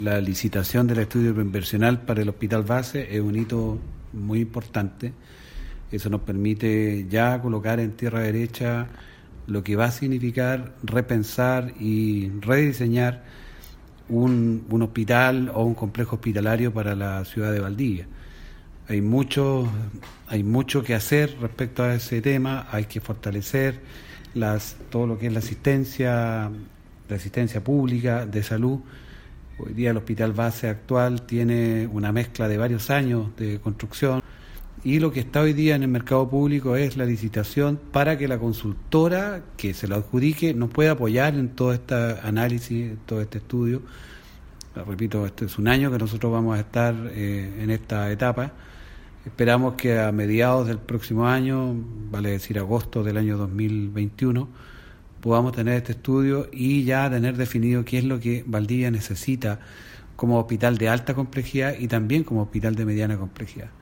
La licitación del estudio preinversional para el hospital base es un hito muy importante. Eso nos permite ya colocar en tierra derecha lo que va a significar repensar y rediseñar un hospital o un complejo hospitalario para la ciudad de Valdivia. Hay mucho que hacer respecto a ese tema. Hay que fortalecer todo lo que es la asistencia pública de salud. Hoy día el hospital base actual tiene una mezcla de varios años de construcción y lo que está hoy día en el mercado público es la licitación para que la consultora que se lo adjudique nos pueda apoyar en todo este análisis, todo este estudio. Repito, este es un año que nosotros vamos a estar en esta etapa. Esperamos que a mediados del próximo año, vale decir agosto del año 2021, podamos tener este estudio y ya tener definido qué es lo que Valdivia necesita como hospital de alta complejidad y también como hospital de mediana complejidad.